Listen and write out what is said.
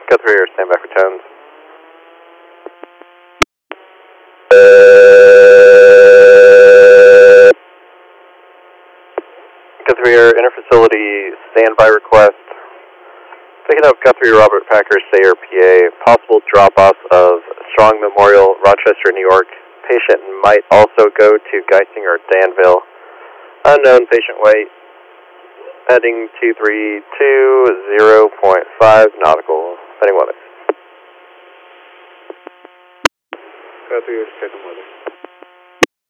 Guthrie, stand by for tones. Guthrie, interfacility standby request. Picking up Guthrie Robert Packer, Sayer, PA. Possible drop-off of Strong Memorial, Rochester, New York. Patient might also go to Geisinger or Danville. Unknown patient weight. Heading 2320.5 nautical. Heading weather. Guthrie, check on weather.